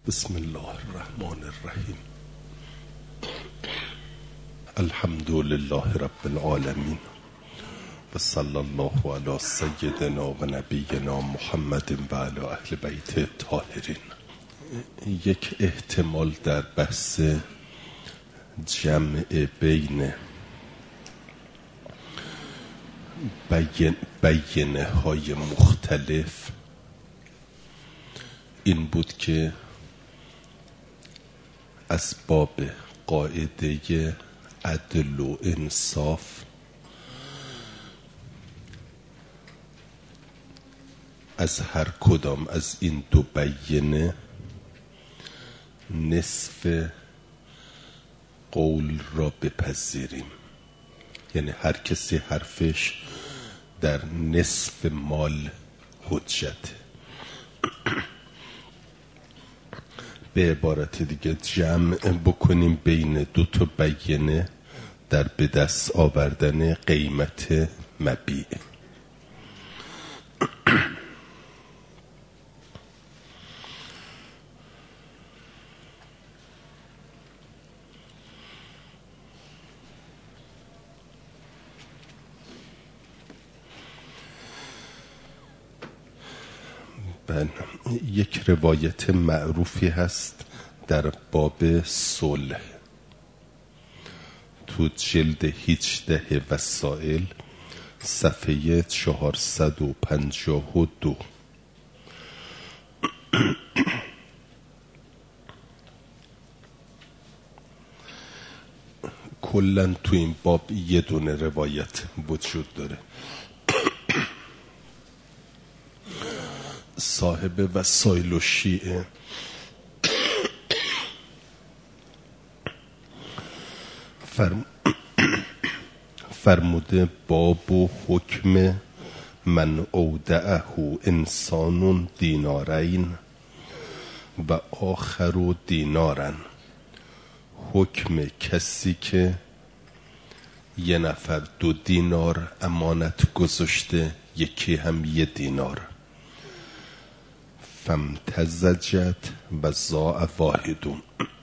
بسم الله الرحمن الرحیم. الحمد لله رب العالمین و صلی الله علی سیدنا و نبینا محمد و علی اهل بیت الطاهرین. یک احتمال در بحث جمع بین بیانه های مختلف این بود که از باب قاعده عدل و انصاف از هر کدام از این دو بیانه نصف قول را بپذیریم، یعنی هر کسی حرفش در نصف مال حجته. به عبارت دیگه جمع بکنیم بین دو تا بیانه در به دست آوردن قیمت مبیع. یک روایت معروفی هست در باب صلح تو جلد 18 وسائل صفحه 452. کلن تو این باب یه دونه روایت وجود داره. صاحب وسائل و شیعه فرموده باب و حکم من اودعه انسان دینارین و آخر دینارن. حکم کسی که یه نفر 2 دینار امانت گذاشته، یکی هم 1 دینار. فامتزجت و ضاع واحدون.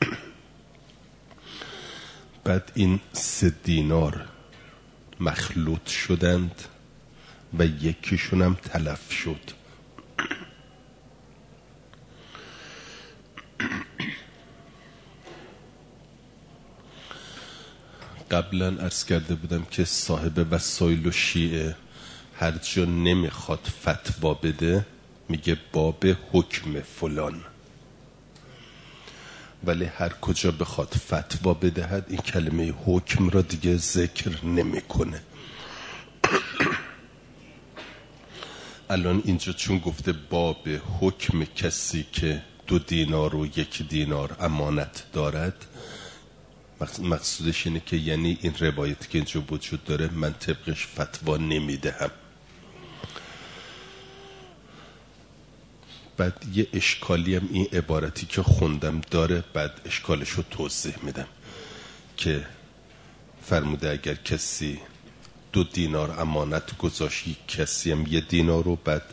بعد این 3 دینار مخلوط شدند و یکیشون هم تلف شد. قبلا عرض کرده بودم که صاحب وسائل و شیعه هر جا نمیخواد فتوا بده میگه باب حکم فلان، ولی هر کجا بخواد فتوا بدهد این کلمه حکم را دیگه ذکر نمیکنه. الان اینجا چون گفته باب حکم کسی که 2 دینار و 1 دینار امانت دارد، مقصودش اینه که یعنی این روایتی که اینجا وجود داره من طبقش فتوا نمیدهم. بعد یه اشکالی هم این عبارتی که خوندم داره، بعد اشکالشو توضیح میدم که فرموده اگر کسی 2 دینار امانت گذاشت، کسی هم 1 دینار رو بعد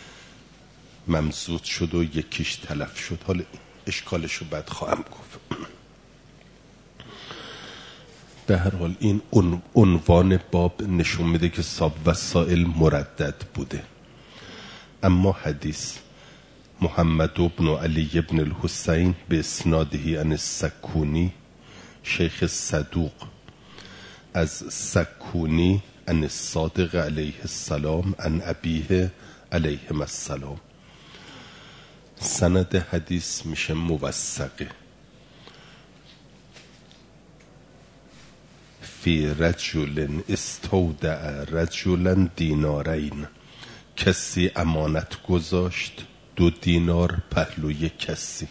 ممزود شد و یکیش تلف شد. حالا اشکالشو بعد خواهم گفت. به هر حال این عنوان باب نشون میده که صاحب وسائل مردد بوده. اما حدیث محمد بن علی بن الحسین به اسناده عن السکونی شیخ صدوق از سکونی عن الصادق علیه السلام عن ابیه علیه السلام. سند حدیث میشه موثقه. فی رجل استودع رجلا دینارین. کسی امانت گذاشت 2 دینار پهلوی کسی.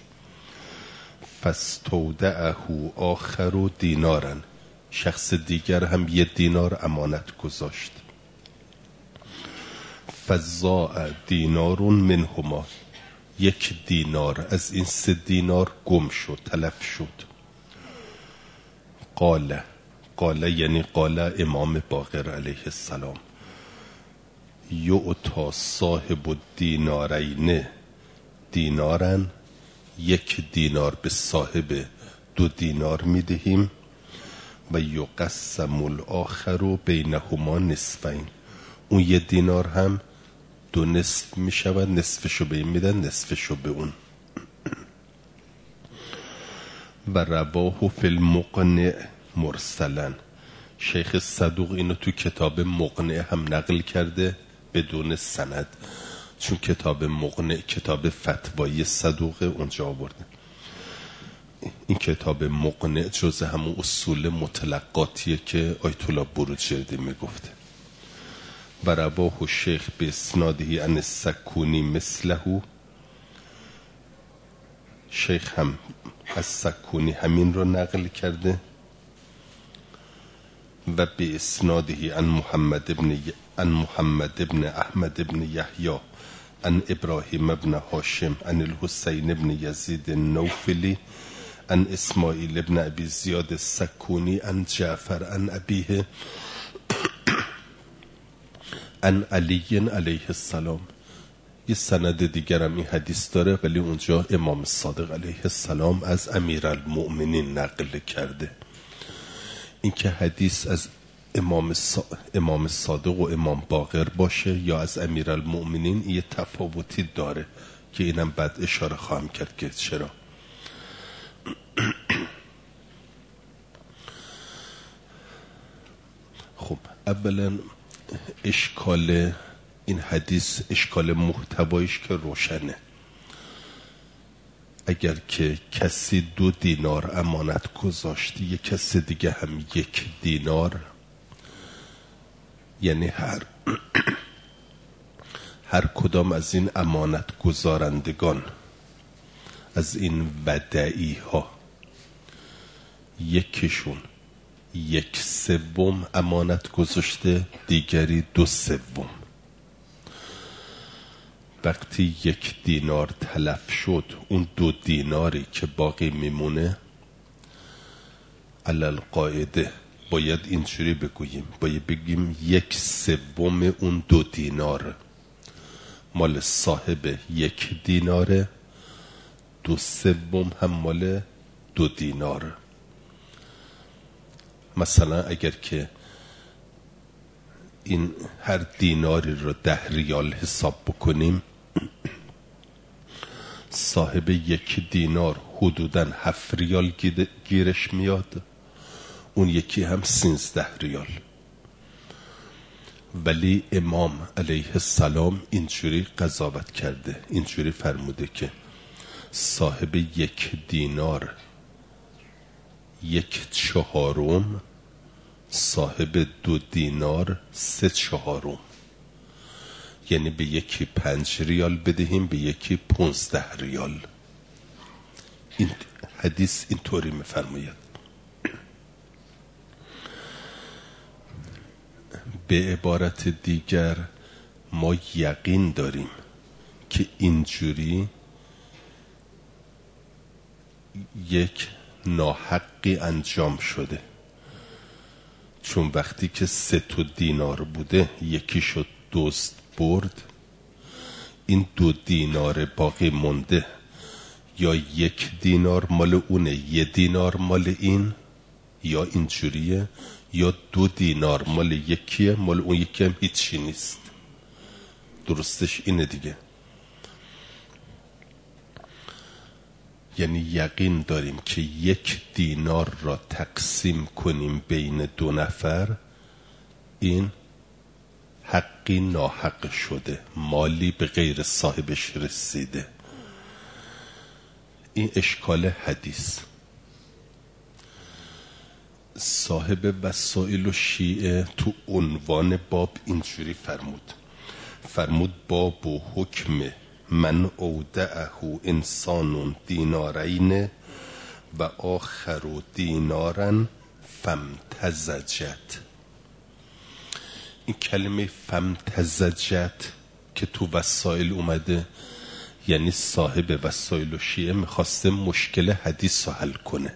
فاستودعه آخر دینارن. شخص دیگر هم 1 دینار امانت گذاشت. فضاع دینار منهما. 1 دینار از این 3 دینار گم شد، تلف شد. قال یعنی قال امام باقر علیه السلام یعطا صاحب الدینارین دینارن 1 دینار به صاحب 2 دینار میدهیم و یقسم الاخر بینهما نصفین. اون 1 دینار هم 2 نصف میشود، نصفشو به این میدن، نصفشو به اون. و رواه فی المقنع مرسلا. شیخ صدوق اینو تو کتاب مقنع هم نقل کرده بدون سند، چون کتاب مقنع کتاب فتوایی صدوقه، اونجا آورده. این کتاب مقنع جز همون اصول مطلقاتیه که آیت الله بروجردی میگفته. و رواه شیخ به اسناده عن السکونی مثله. شیخ هم از سکونی همین رو نقل کرده. و به اسناده عن محمد ابن احمد ابن یحیی عن ابراهیم ابن هاشم عن الحسین ابن یزید النوفلی عن اسماعیل ابن ابی زیاد السکونی عن جعفر عن ابیه عن علی علیه السلام. یه سند دیگرم این حدیث داره، ولی اونجا امام صادق علیه السلام از امیرالمؤمنین نقل کرده. این که حدیث از امام صادق و امام باقر باشه یا از امیرالمؤمنین یه تفاوتی داره که اینم بعد اشاره خواهم کرد که چرا. خب اولا اشکال این حدیث، اشکال محتوایش که روشنه. اگر که کسی 2 دینار امانت گذاشتی، یک کسی دیگه هم 1 دینار، یعنی هر کدام از این امانت گذارندگان، از این ودعی ها، یکیشون 1/3 امانت گذاشته، دیگری 2/3. وقتی 1 دینار تلف شد، اون 2 دیناری که باقی میمونه علل قاعده باید اینجوری بگوییم، باید بگیم 1/3 اون 2 دینار مال صاحب 1 دیناره، 2/3 هم مال 2 دینار. مثلا اگر که این هر دیناری رو 10 ریال حساب بکنیم، صاحب 1 دینار حدوداً 7 ریال گیرش میاد، اون یکی هم 13 ریال. ولی امام علیه السلام اینجوری قضاوت کرده، اینجوری فرموده که صاحب 1 دینار 1/4، صاحب 2 دینار 3/4. یعنی به یکی 5 ریال بدهیم، به یکی 15 ریال. این حدیث اینطوری میفرماید. به عبارت دیگر ما یقین داریم که اینجوری یک ناحقی انجام شده، چون وقتی که 3 دینار بوده، یکی شد دزد برد، این 2 دینار باقی مونده یا 1 دینار مال اونه، 1 دینار مال این، یا اینجوریه، یا 2 دینار مال یکیه، مال اون یکی هم هیچی نیست. درستش اینه دیگه. یعنی یقین داریم که 1 دینار را تقسیم کنیم بین 2 نفر، این حقی ناحق شده، مالی به غیر صاحبش رسیده. این اشکال حدیث. صاحب وسائل و شیعه تو عنوان باب اینجوری فرمود باب و حکم من اودعه انسان دینارین و آخر دینارن فامتزجت. این کلمه فامتزجت که تو وسائل اومده، یعنی صاحب وسائل و شیعه میخواسته مشکل حدیث رو حل کنه.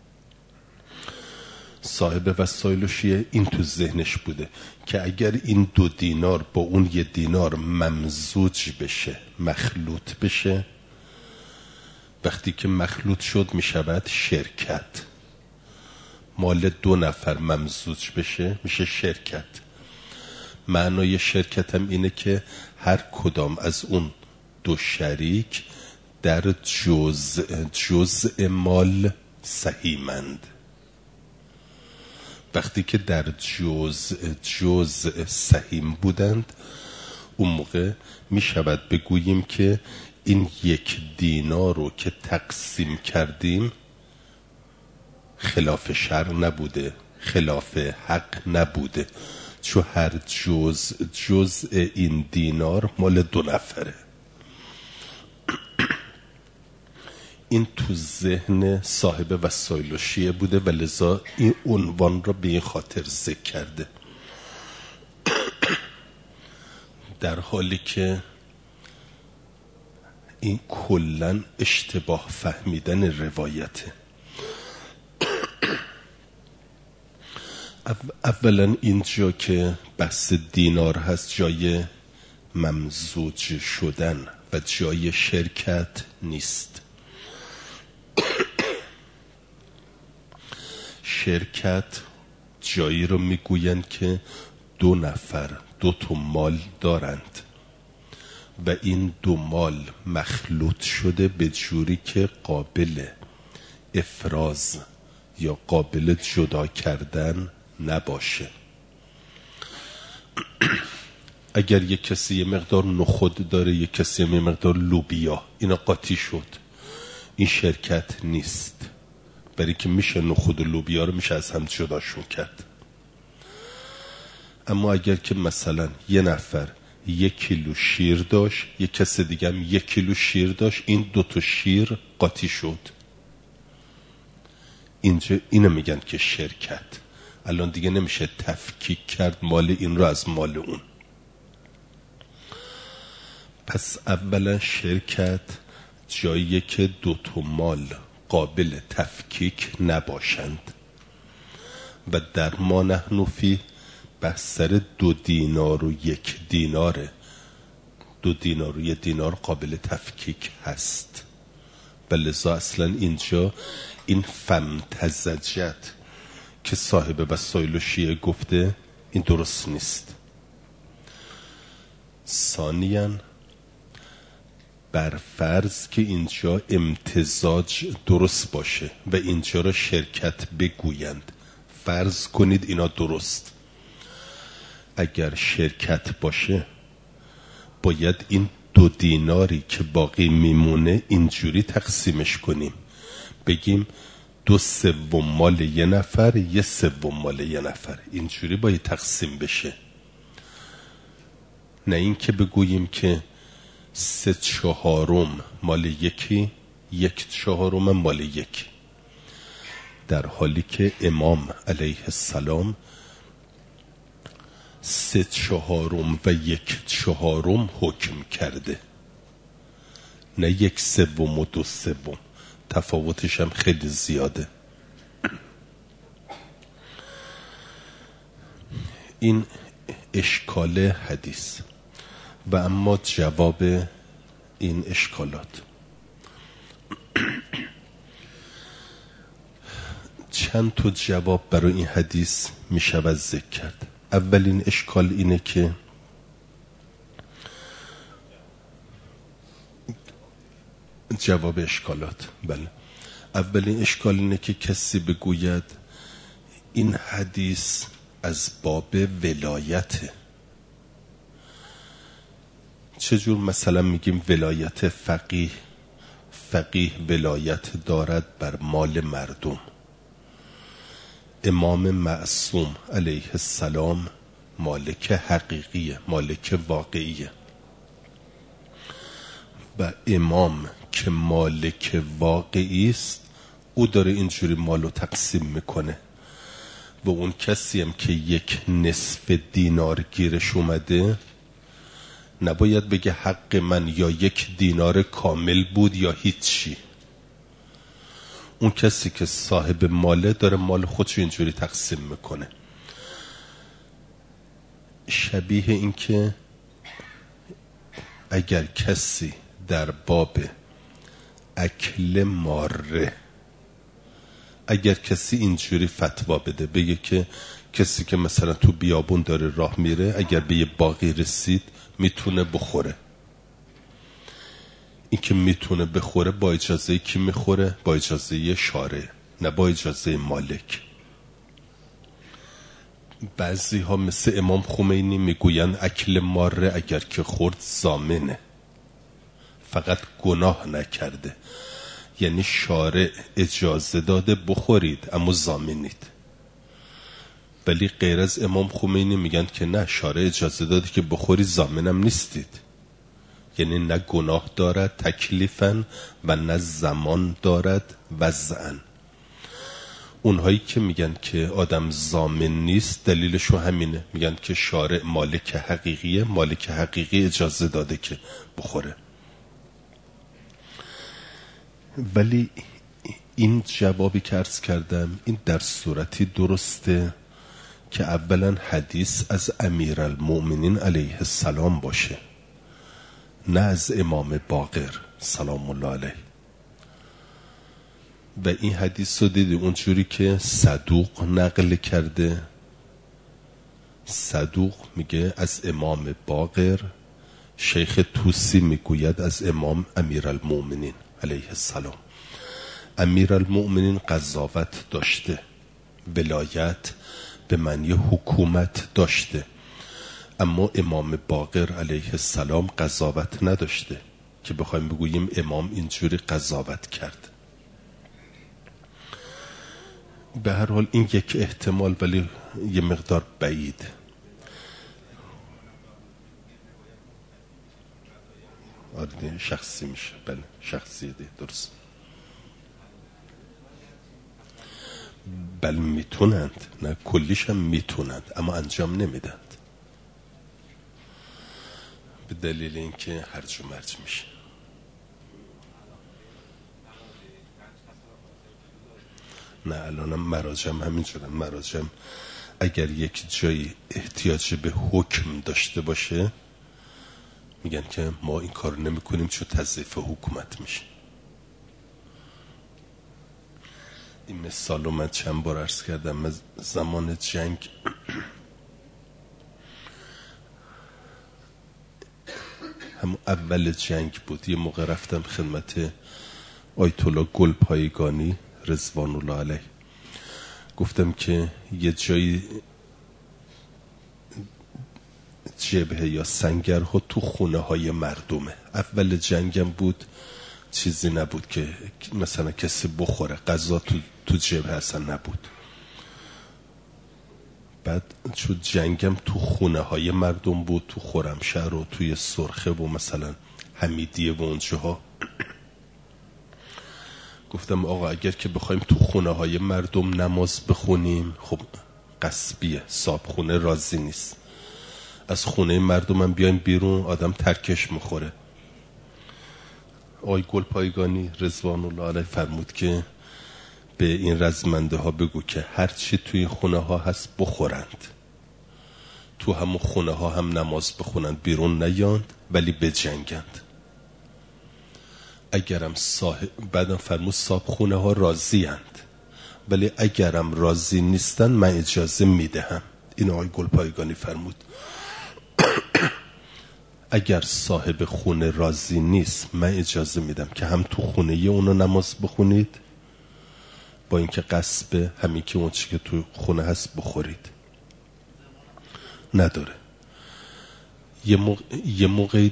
صاحب وسائل و شیعه این تو ذهنش بوده که اگر این 2 دینار با اون 1 دینار ممزوج بشه، مخلوط بشه، وقتی که مخلوط شد می شود شرکت. مال 2 نفر ممزوج بشه میشه شرکت. معنای شرکت هم اینه که هر کدام از اون 2 شریک در جزء مال سهیمند. وقتی که در جزء سهیم بودند، اون موقع می شود بگوییم که این 1 دینار رو که تقسیم کردیم خلاف شرع نبوده، خلاف حق نبوده، چون هر جزء این دینار مال 2 نفره. این تو ذهن صاحب وسایل و شیعه بوده و لذا این عنوان را به این خاطر ذکر کرده، در حالی که این کلن اشتباه فهمیدن روایته. اولا اینجا که بحث دینار هست جای ممزوج شدن و جای شرکت نیست. شرکت جایی رو میگوین که 2 نفر 2 تا مال دارند و این 2 مال مخلوط شده به جوری که قابل افراز یا قابل جدا کردن نباشه. اگر یک کسی یه مقدار نخود داره، یک کسی یه مقدار لوبیا، اینا قاطی شد، این شرکت نیست، برای که میشه نخود و لوبیا رو میشه از هم جداشون کرد. اما اگر که مثلا یه نفر 1 کیلو شیر داشت، یک کس دیگه هم 1 کیلو شیر داشت، این 2 تا شیر قاطی شد، اینجا اینو میگن که شرکت. الان دیگه نمیشه تفکیک کرد مال این رو از مال اون. پس اولا شرکت جاییه که 2 تا مال قابل تفکیک نباشند و در ما نحن فی بحثر 2 دینار و 1 دیناره. 2 دینار و 1 دینار قابل تفکیک هست و لذا اصلا اینجا این فمتزجت که صاحب وسایل و شیعه گفته این درست نیست. ثانیاً بر فرض که اینجا امتزاج درست باشه و اینجا را شرکت بگویند، فرض کنید اینا درست. اگر شرکت باشه باید این 2 دیناری که باقی میمونه اینجوری تقسیمش کنیم، بگیم 2/3 مال 1 نفر، 1/3 مال 1 نفر، اینجوری باید تقسیم بشه. نه این که بگوییم که 3/4 مال یکی، 1/4 مال یکی، در حالی که امام علیه السلام 3/4 و 1/4 حکم کرده، نه 1/3 و 2/3. تفاوتش هم خیلی زیاده. این اشکال حدیث. و اما جواب این اشکالات، چند تا جواب برای این حدیث می شود ذکر کرد. اولین اشکال اینه که جواب اشکالات، بله، اولین اشکال اینه که کسی بگوید این حدیث از باب ولایته. چجور مثلا میگیم ولایت فقیه ولایت دارد بر مال مردم؟ امام معصوم علیه السلام مالک حقیقیه، مالک واقعیه، و امام که مالک واقعی است او داره اینجوری مالو تقسیم میکنه و اون کسی هم که 1/2 دینار گیرش اومده نباید بگه حق من یا 1 دینار کامل بود یا هیچی. اون کسی که صاحب ماله داره مال خودشو اینجوری تقسیم میکنه. شبیه این که اگر کسی در باب اکل ماره. اگر کسی اینجوری فتوا بده، بگه که کسی که مثلا تو بیابون داره راه میره، اگر به یه باغی رسید میتونه بخوره. این که میتونه بخوره با اجازه کی میخوره؟ با اجازه شارع، نه با اجازه مالک. بعضی ها مثل امام خمینی میگوین اکل ماره اگر که خورد ضامنه، فقط گناه نکرده. یعنی شارع اجازه داده بخورید اما ضامنید. ولی غیر از امام خمینی میگن که نه، شارع اجازه داده که بخوری، ضامنم نیستید. یعنی نه گناه دارد تکلیفاً و نه زمان دارد وضعاً. اونهایی که میگن که آدم ضامن نیست، دلیلشون همینه. میگن که شارع مالک حقیقیه، مالک حقیقی اجازه داده که بخوره. ولی این جوابی که عرض کردم، این در صورتی درسته که اولا حدیث از امیرالمؤمنین علیه السلام باشه، نه از امام باقر سلام الله علیه. و این حدیث رو دیدی اونجوری که صدوق نقل کرده. صدوق میگه از امام باقر، شیخ توسی میگوید از امام امیرالمؤمنین علیه السلام. امیرالمؤمنین قضاوت داشته، ولایت به معنی حکومت داشته، اما امام باقر علیه السلام قضاوت نداشته که بخوایم بگوییم امام اینجوری قضاوت کرد. به هر حال این یک احتمال، ولی یه مقدار بعید. آره شخصی میشه، بله شخصی دی، درست. بله میتونند، نه کلیش هم میتونند اما انجام نمیدند، به دلیل اینکه هرج و مرج میشه. نه الانم مراجم همینجورن. مراجم اگر یک جایی احتیاج به حکم داشته باشه، میگن که ما این کار نمی کنیم چون تضعیف حکومت میشه. این مثال رو من چند بار عرض کردم. من زمان جنگ هم اول جنگ بود، یه موقع رفتم خدمت آیت الله گلپایگانی رضوان الله علیه، گفتم که یه جایی جبهه یا سنگرها تو خونه های مردمه. اول جنگم بود، چیزی نبود که مثلا کسی بخوره، غذا تو جبهه اصلا نبود. بعد چون جنگم تو خونه های مردم بود، تو خرمشهر و توی سرخه و مثلا حمیدیه و اونجاها، گفتم آقا اگر که بخوایم تو خونه های مردم نماز بخونیم، خب غصبیه، صاحب خونه راضی نیست. از خونه مردم هم بیایم بیرون، آدم ترکش میخوره. آقای گلپایگانی رضوان الله علیه فرمود که به این رزمنده ها بگو که هرچی توی خونه ها هست بخورند، تو همون خونه ها هم نماز بخونند، بیرون نیاند ولی بجنگند. اگرم بعدم فرمود صاحب خونه ها راضی اند، ولی اگرم راضی نیستن من اجازه میدهم. این آقای گلپایگانی فرمود اگر صاحب خونه راضی نیست من اجازه میدم که هم تو خونه اونو نماز بخونید، با اینکه قصب همین که اون چی که تو خونه هست بخورید. نداره. یه موقع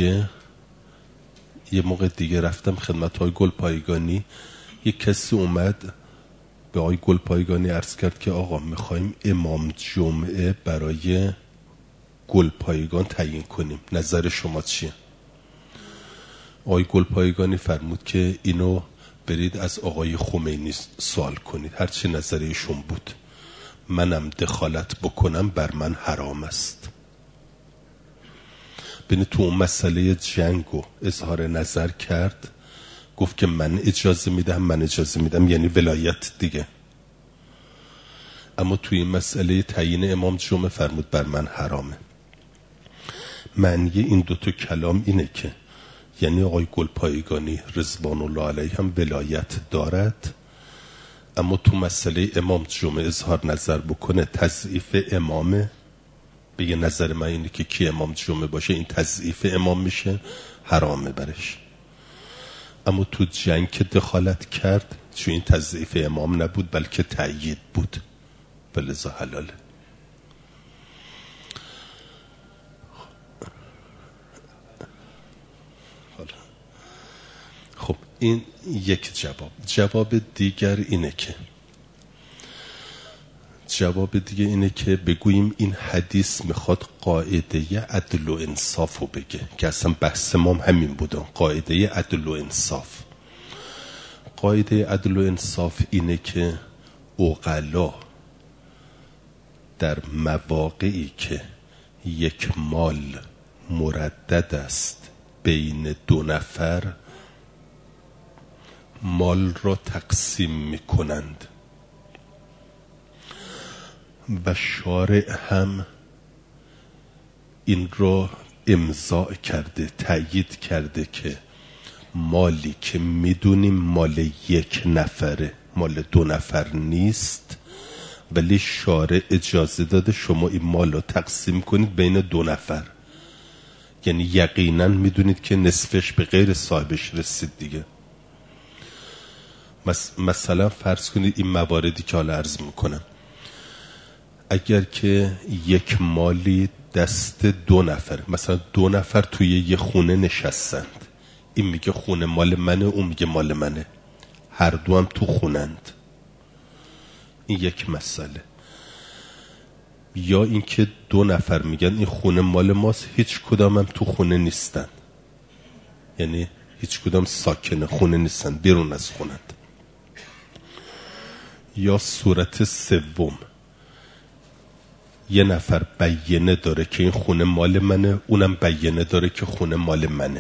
دیگه رفتم خدمت های گلپایگانی، یه کسی اومد به آقای گلپایگانی عرض کرد که آقا میخوایم امام جمعه برای گلپایگان تعیین کنیم، نظر شما چیه؟ آقای گلپایگانی فرمود که اینو برید از آقای خمینی سوال کنید، هرچی نظرشون بود. منم دخالت بکنم بر من حرام است. بینید تو اون مسئله جنگو اظهار نظر کرد، گفت که من اجازه میدم، یعنی ولایت دیگه. اما توی این مسئله تعیین امام جمعه فرمود بر من حرامه. معنی این دوتا کلام اینه که یعنی آقای گلپایگانی رضوان الله علیه هم ولایت دارد، اما تو مسئله امام جمعه اظهار نظر بکنه تضعیف امامه، بگه نظر من اینه که کی امام جمعه باشه این تضعیف امام میشه، حرامه برش. اما تو جنگ که دخالت کرد چون این تضعیف امام نبود بلکه تأیید بود، ولذا حلاله. خب این یک جواب دیگر اینه که بگوییم این حدیث میخواد قاعده عدل و انصاف رو بگه که اصلا بحث ما همین بوده، قاعده عدل و انصاف. قاعده عدل و انصاف اینه که عقلا در مواقعی که یک مال مردد است بین دو نفر مال را تقسیم میکنند و شارع هم این را امضاء کرده، تأیید کرده که مالی که میدونیم مال یک نفره، مال دو نفر نیست، ولی شارع اجازه داده شما این مال رو تقسیم کنید بین دو نفر، یعنی یقینا میدونید که نصفش به غیر صاحبش رسید دیگه. مثلا فرض کنید این مواردی که حالا عرض میکنم، اگر که یک مالی دست دو نفر، مثلا دو نفر توی یه خونه نشستند، این میگه خونه مال منه، اون میگه مال منه، هر دو هم تو خونند، این یک مسئله. یا اینکه دو نفر میگن این خونه مال ماست، هیچ کدام هم تو خونه نیستن، یعنی هیچ کدام ساکن خونه نیستن، بیرون از خونند. یا صورت سوم، یه نفر بیانه داره که این خونه مال منه، اونم بیانه داره که خونه مال منه.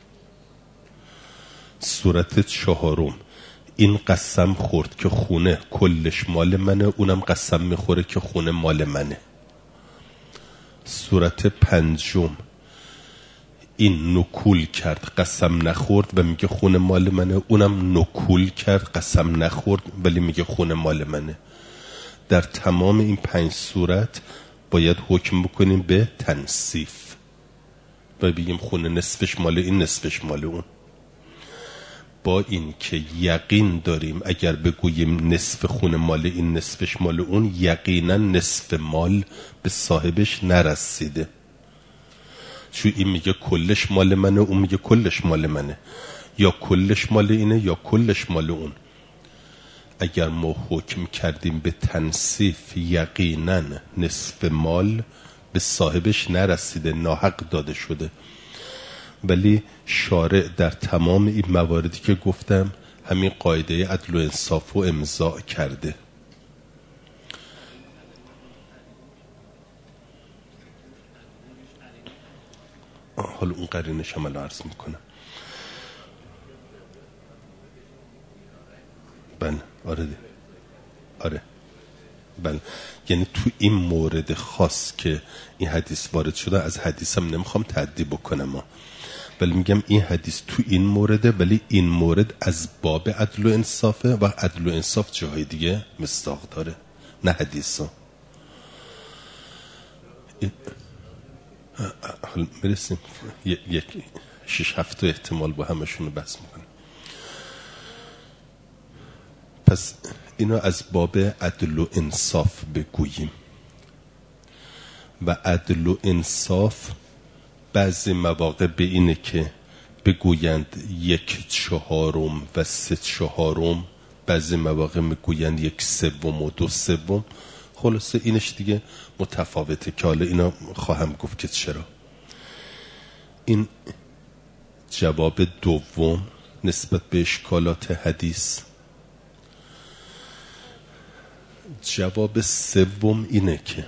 صورت چهارم، این قسم خورد که خونه کلش مال منه، اونم قسم میخوره که خونه مال منه. صورت پنجم، این نکول کرد قسم نخورد و میگه خونه مال منه، اونم نکول کرد قسم نخورد ولی میگه خونه مال منه. در تمام این 5 صورت باید حکم بکنیم به تنصیف و بگیم خونه نصفش مال این، نصفش مال اون. با این که یقین داریم اگر بگوییم نصف خونه مال این نصفش مال اون، یقینا نصف مال به صاحبش نرسیده، چون این میگه کلش مال منه، اون میگه کلش مال منه، یا کلش مال اینه یا کلش مال اون. اگر ما حکم کردیم به تنصیف، یقینا نصف مال به صاحبش نرسیده، ناحق داده شده. ولی شارع در تمام این مواردی که گفتم همین قاعده عدل و انصاف رو امضاء کرده. حالا اون قرینش هم عرض میکنم. بله آره بله، یعنی تو این مورد خاص که این حدیث وارد شده، از حدیثم نمیخوام تعدی بکنم ولی میگم این حدیث تو این مورده، ولی این مورد از باب عدل و انصافه و عدل و انصاف جاهای دیگه مصداق داره، نه حدیثا. حالا میرسیم یک 6-7 احتمال با همشون رو بحث میکنیم. پس اینو از باب عدل و انصاف بگوییم. و عدل و انصاف بعضی مواقع به اینه که بگویند 1/4 و 3/4، بعضی مواقع میگویند 1/3 و 2/3. خلاصه اینش دیگه متفاوته که حالا اینا خواهم گفت که چرا. این جواب دوم نسبت به اشکالات حدیث. جواب سوم اینه که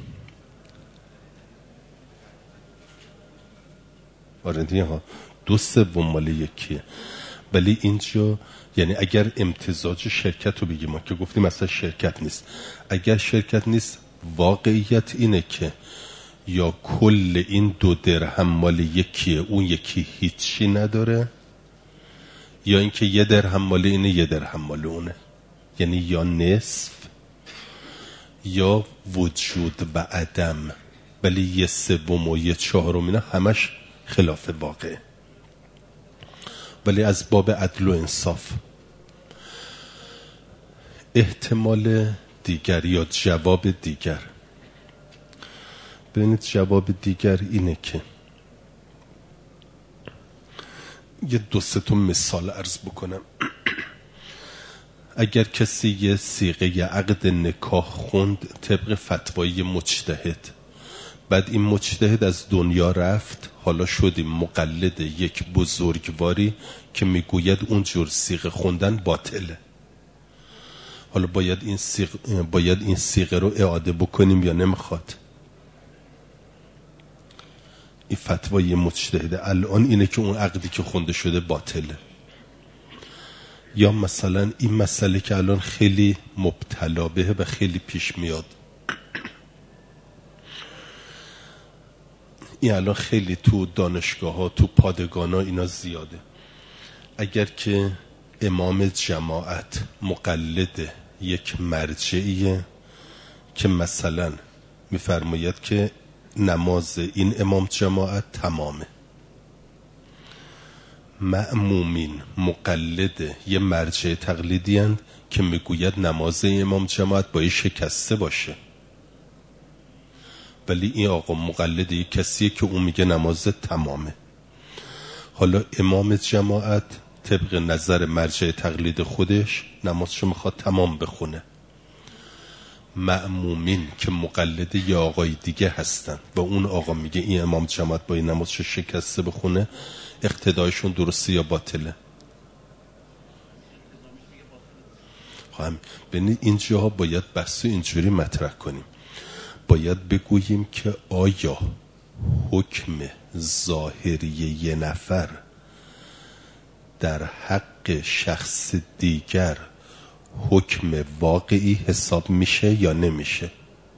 آره دیگه ها 2/3 مال یکیه، ولی اینجا یعنی اگر امتزاج شرکت رو بگیم، ما که گفتیم اصلا شرکت نیست، اگر شرکت نیست واقعیت اینه که یا کل این 2 درهم مال یکیه اون یکی هیچی نداره، یا اینکه 1 درهم مال اینه 1 درهم مال اونه. یعنی یا نصف یا وجود و عدم، ولی 1/3 و 1/4 اینا همش خلاف واقع. ولی از باب عدل و انصاف احتمال دیگر یا جواب دیگر، ببینید جواب دیگر اینه که یه 2-3 تا مثال عرض بکنم. اگر کسی یه صیغه عقد نکاح خوند طبق فتوای مجتهد، بعد این مجتهد از دنیا رفت، حالا شدیم مقلد یک بزرگواری که میگوید اون جور صیغه خوندن باطله، حالا باید این صیغه رو اعاده بکنیم یا نمیخواد؟ این فتوای مجتهد الان اینه که اون عقدی که خونده شده باطله. یا مثلا این مسئله که الان خیلی مبتلا بهه و خیلی پیش میاد، این الان خیلی تو دانشگاه ها تو پادگان ها اینا زیاده. اگر که امام جماعت مقلد یک مرجعیه که مثلا میفرماید که نماز این امام جماعت تمامه، مأمومین مقلد یه مرجع تقلیدی هست که میگوید نماز امام جماعت باید شکسته باشه، ولی این آقا مقلد یه کسیه که اون میگه نماز تمامه. حالا امام جماعت طبق نظر مرجع تقلید خودش نمازشو میخواد تمام بخونه، مأمومین که مقلد یه آقای دیگه هستن و اون آقا میگه این امام جماعت باید نمازشو شکسته بخونه، اقتدایشون درسته یا باطله؟ ببینید اینجاها باید بحثو اینجوری مطرح کنیم، باید بگوییم که آیا حکم ظاهری یه نفر در حق شخص دیگر حکم واقعی حساب میشه یا نمیشه؟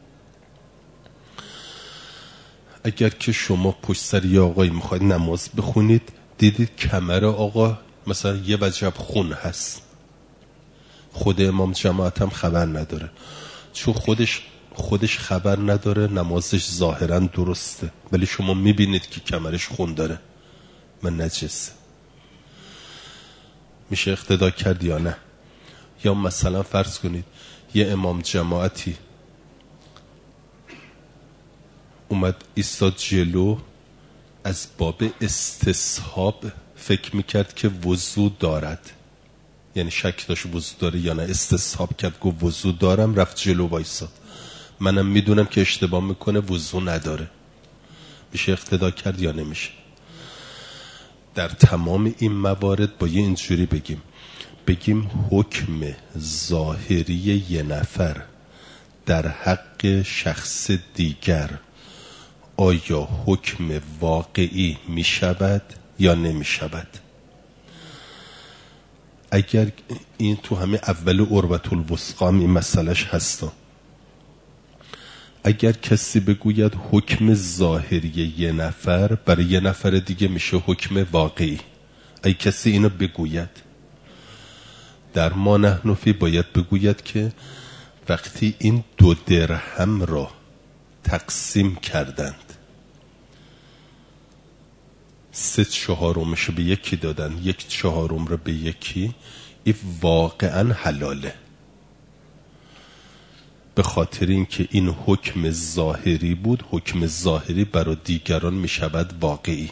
اگر که شما پشت سر یه آقایی میخواید نماز بخونید، دیدید کمر آقا مثلا یه وجب خون هست، خود امام جماعت هم خبر نداره، چون خودش خبر نداره نمازش ظاهرا درسته، ولی شما میبینید که کمرش خون داره و نجسه، میشه اقتدا کرد یا نه؟ یا مثلا فرض کنید یه امام جماعتی اومد ایستاد جلو، از باب استصحاب فکر میکرد که وضو دارد، یعنی شک داشت وضو داره یا نه، استصحاب کرد گفت وضو دارم، رفت جلو وایساد، منم میدونم که اشتباه میکنه وضو نداره، میشه اقتدا کرد یا نمیشه؟ در تمام این موارد باید اینجوری بگیم حکم ظاهری یه نفر در حق شخص دیگر آیا حکم واقعی می شود یا نمی شود؟ اگر این تو همه اول عروة الوثقی این مسئلهش هستا، اگر کسی بگوید حکم ظاهری یه نفر برای یه نفر دیگه میشه حکم واقعی، اگه کسی اینو بگوید، در ما نحن فی باید بگوید که وقتی این 2 درهم را تقسیم کردند 3/4 به یکی دادن، 1/4 را به یکی، این واقعا حلاله، به خاطر اینکه این حکم ظاهری بود، حکم ظاهری برای دیگران می شود واقعی.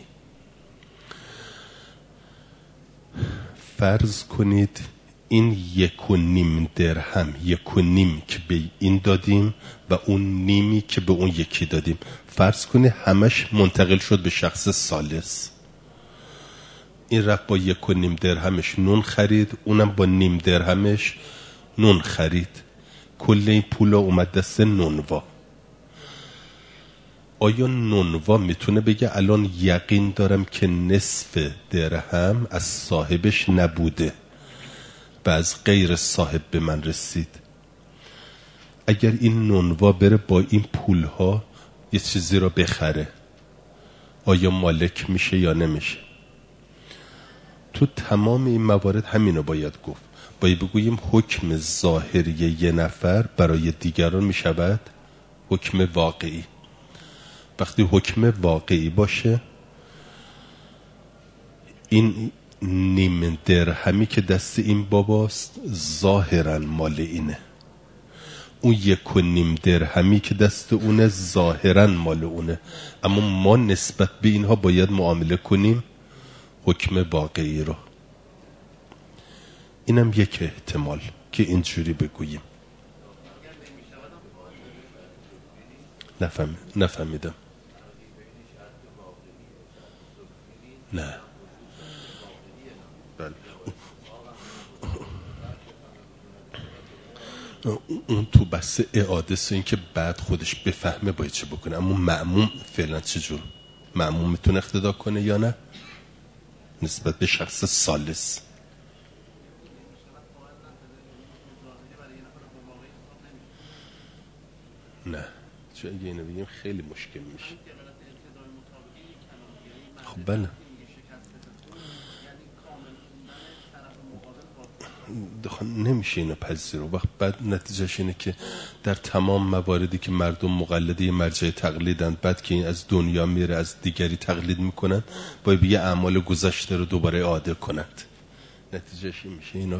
فرض کنید این 1.5 درهم، 1.5 که به این دادیم و اون نیمی که به اون یکی دادیم، فرض کنید همش منتقل شد به شخص ثالث، این رفت با 1.5 درهمش نون خرید، اونم با 0.5 درهمش نون خرید، کل این پولا اومد دست نونوا. آیا نونوا میتونه بگه الان یقین دارم که نصف درهم از صاحبش نبوده و از غیر صاحب به من رسید؟ اگر این نونوا بره با این پولها یه چیزی رو بخره، آیا مالک میشه یا نمیشه؟ تو تمام این موارد همینو باید گفت. باید بگوییم حکم ظاهری یه نفر برای دیگران میشود حکم واقعی. وقتی حکم واقعی باشه، این نیم درهمی که دست این باباست ظاهرا مال اینه، اون 1.5 درهمی که دست اونه ظاهرا مال اونه، اما ما نسبت به اینها باید معامله کنیم حکم واقعی رو. اینم یک احتمال که اینجوری بگوییم. نفهمیدم. نه بله. اون تو بس اعاده این که بعد خودش بفهمه باید چه بکنه، اما مأموم فعلا چجور؟ مأموم میتونه اقتدا کنه یا نه نسبت به شخص ثالث؟ نه، چون اگه اینو بگیم خیلی مشکل میشه. خب بله، نمیشه اینو پذیرو. وقت بعد نتیجهش اینه که در تمام مواردی که مردم مقلده مرجع تقلیدن، بعد که این از دنیا میره از دیگری تقلید میکنن، باید یه اعمال گذشته رو دوباره اعاده کنند. نتیجهش این میشه. اینو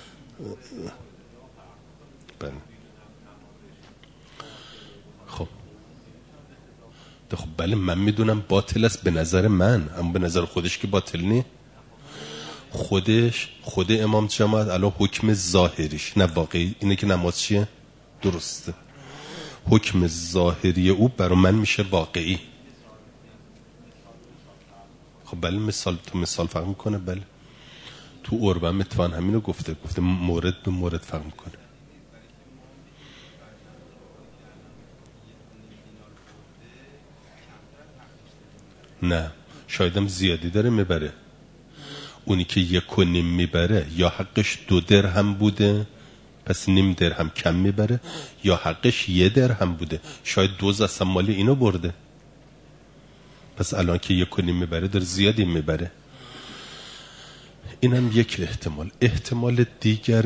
بله. خب بله، من میدونم باطل است به نظر من، اما به نظر خودش که باطل نی. خود امام جماعت الان حکم ظاهریش نه واقعی اینه که نماز چیه؟ درسته. حکم ظاهری او برای من میشه واقعی. خب بله، مثال فرق میکنه. بله تو عربه متوان همینو گفته مورد به مورد فرق میکنه. نه، شایدم زیادی داره میبره. اونی که 1.5 میبره یا حقش 2 درهم بوده پس نیم درهم کم میبره، یا حقش 1 درهم بوده شاید 2 اصلا مال اینو برده، پس الان که 1.5 میبره داره زیادی میبره. اینم یک احتمال. احتمال دیگر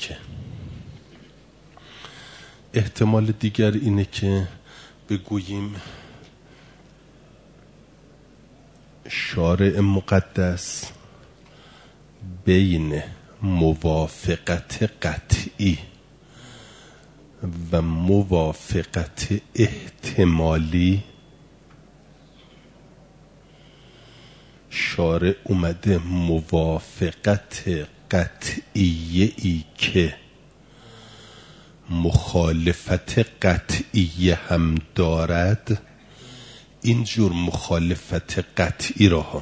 اینه که بگوییم شارع مقدس بین موافقت قطعی و موافقت احتمالی شارع اومده موافقت قطعی که مخالفت قطعی هم دارد، اینجور مخالفت قطعی را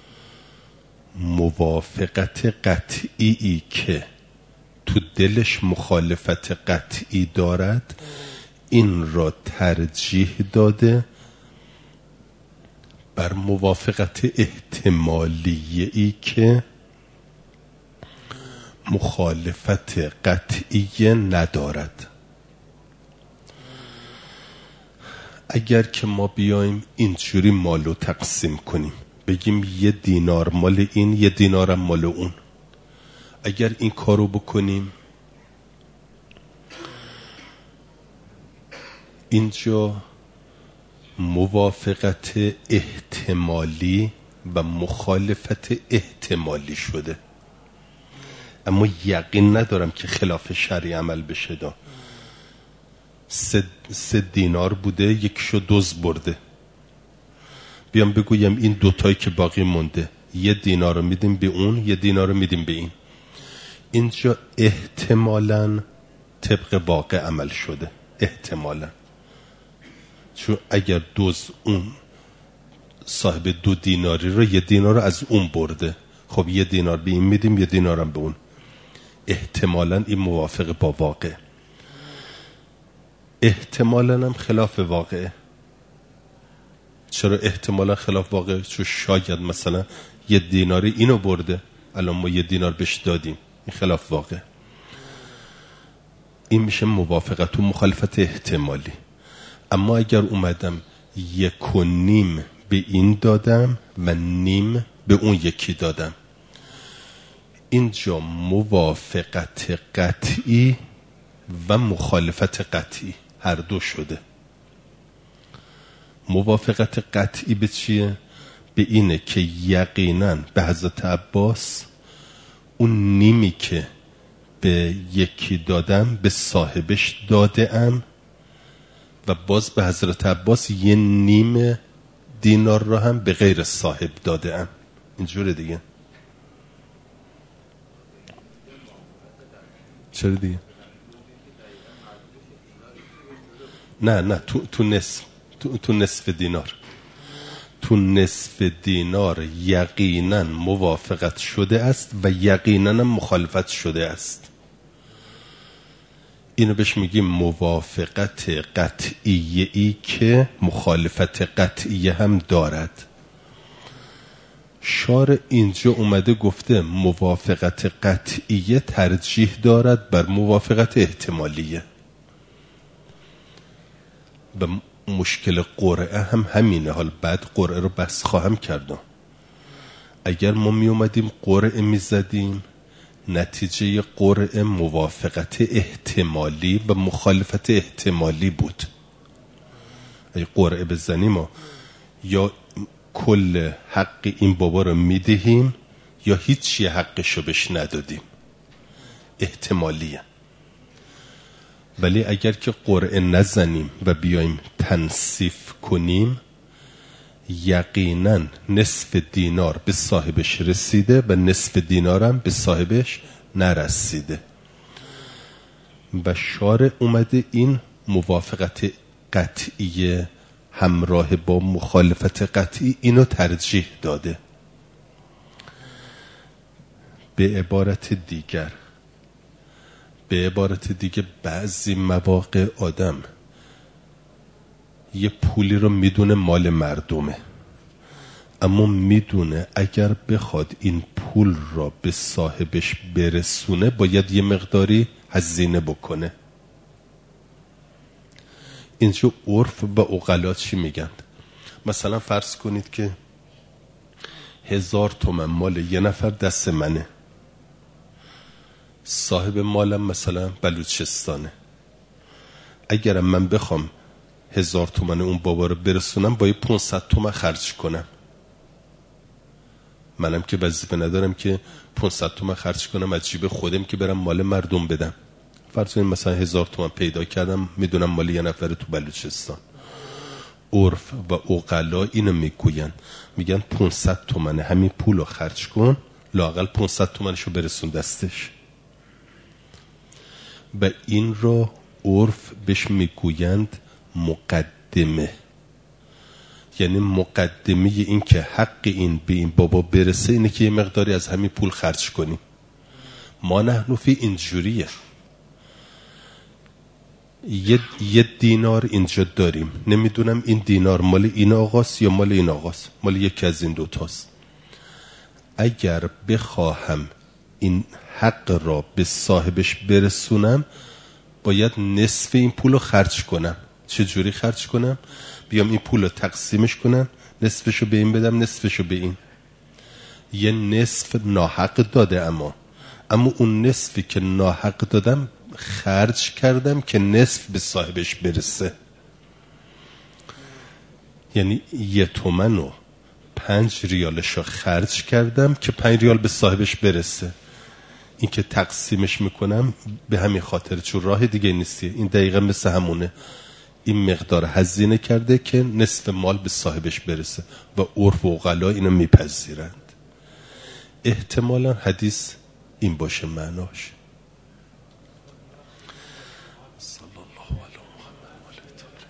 موافقت قطعی که تو دلش مخالفت قطعی دارد این را ترجیح داده بر موافقت احتمالی که مخالفت قطعی ندارد. اگر که ما بیایم اینجوری مالو تقسیم کنیم، بگیم 1 دینار مال این 1 دینارم مال اون، اگر این کارو بکنیم اینجا موافقت احتمالی و مخالفت احتمالی شده، اما یقین ندارم که خلاف شرع عمل بشه. 3 دینار بوده، یکشو دزد برده، بیام بگویم این 2 تایی که باقی مونده 1 دینار رو میدیم به اون 1 دینار رو میدیم به این. اینجا احتمالاً طبق واقع عمل شده، احتمالاً، چون اگر دزد اون صاحب 2 دیناری رو 1 دینار رو از اون برده، خب 1 دینار به این میدیم 1 دینار هم به اون. احتمالاً این موافق با واقع، احتمالاً هم خلاف واقع. چرا احتمالاً خلاف واقع؟ چون شاید مثلا 1 دیناری اینو برده، الان ما 1 دینار بهش دادیم، این خلاف واقع. این میشه موافقت و مخالفت احتمالی. اما اگر اومدم 1.5 به این دادم و نیم به اون یکی دادم، اینجا موافقت قطعی و مخالفت قطعی هر دو شده. موافقت قطعی به چیه؟ به اینه که یقینا به حضرت عباس اون نیمی که به یکی دادم به صاحبش داده ام و باز به حضرت عباس 1.5 دینار را هم به غیر صاحب داده ام. اینجوره دیگه. چرا دیگه؟ نه تو نصف دینار. تو نصف دینار یقینا موافقت شده است و یقینا مخالفت شده است. اینو بهش میگیم موافقت قطعی که مخالفت قطعی هم دارد. شارع اینجا اومده گفته موافقت قطعی ترجیح دارد بر موافقت احتمالیه. و مشکل قرعه هم همینه. حال بعد قرعه رو بس خواهم کردم. اگر ما می اومدیم قرعه می زدیم، نتیجه قرعه موافقت احتمالی و مخالفت احتمالی بود. اگه قرعه بزنیم ما یا کل حق این بابا رو می دهیم یا هیچی حقشو بهش ندادیم. احتمالیه. ولی اگر که قرعه نزنیم و بیایم تنصیف کنیم، یقینا نصف دینار به صاحبش رسیده و نصف دینارم به صاحبش نرسیده. و شارع اومده این موافقت قطعی همراه با مخالفت قطعی اینو ترجیح داده. به عبارت دیگه بعضی مواقع آدم یه پولی رو میدونه مال مردمه، اما میدونه اگر بخواد این پول را به صاحبش برسونه باید یه مقداری هزینه بکنه. اینجا عرف و عقلا چی میگن؟ مثلا فرض کنید که 1000 تومن مال یه نفر دست منه، صاحب مالم مثلا بلوچستانه. اگرم من بخوام 1000 تومن اون بابا رو برسونم باید 500 تومن خرج کنم. منم که وظیفه ندارم که 500 تومن خرج کنم از جیب خودم که برم مال مردم بدم. فرض کنید مثلا 1000 تومن پیدا کردم، میدونم مال یه نفر تو بلوچستان. عرف و عقلا اینو میگوین، میگن 500 تومن همین پولو خرج کن، لااقل 500 تومنشو برسون دستش. و این رو عرف بهش میگویند مقدمه. یعنی مقدمه این که حق این به این بابا برسه اینه که یه مقداری از همین پول خرج کنیم. ما نحن فی اینجوریه. یه دینار اینجا داریم، نمیدونم این دینار مال این آقاست یا مال این آقاست، مال یکی از این دوتاست. اگر بخواهم این حق را به صاحبش برسونم باید نصف این پول رو خرج کنم. چه جوری خرج کنم؟ بیام این پول رو تقسیمش کنم، نصفشو به این بدم نصفشو به این. یه نصف ناحق داده، اما اون نصفی که ناحق دادم خرج کردم که نصف به صاحبش برسه. یعنی 1 تومن و 5 ریالشو خرج کردم که 5 ریال به صاحبش برسه. این که تقسیمش میکنم به همین خاطر، چون راه دیگه نیستیه. این دقیقا مثل همونه. این مقدار هزینه کرده که نصف مال به صاحبش برسه و عرف و عقلا اینو میپذیرند. احتمالا حدیث این باشه معناش. صلی الله علی محمد.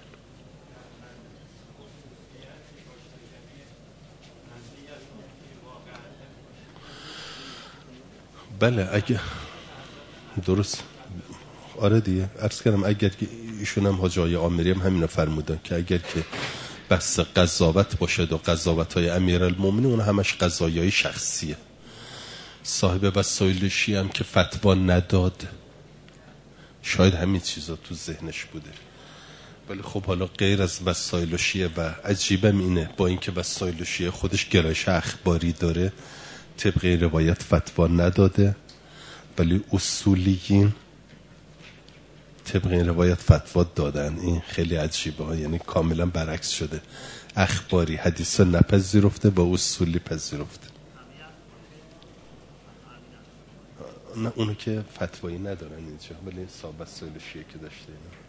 بله اگه درست، آره دیگه عرض کردم اگر که ایشون هم حاج آقای آمری هم همینو فرمودن که اگر که بحث قضاوت باشد و قضاوت‌های امیرالمومنین اون همش قضایای شخصیه. صاحب وسایل شیعه هم که فتوا نداد، شاید همین چیزا تو ذهنش بوده. ولی خب حالا غیر از وسایل و شیعه و عجیبم اینه با اینکه وسایل و شیعه خودش گرایش اخباری داره طبق روایت فتوا نداده، ولی اصولیین طبق این روایت فتوا دادن. این خیلی عجیبه ها، یعنی کاملا برعکس شده، اخباری حدیثا نپذیرفته با اصولی پذیرفته. نه اونو که فتوایی ندارن اینجا، ولی صاحب وسایل شیعه که داشته اینا.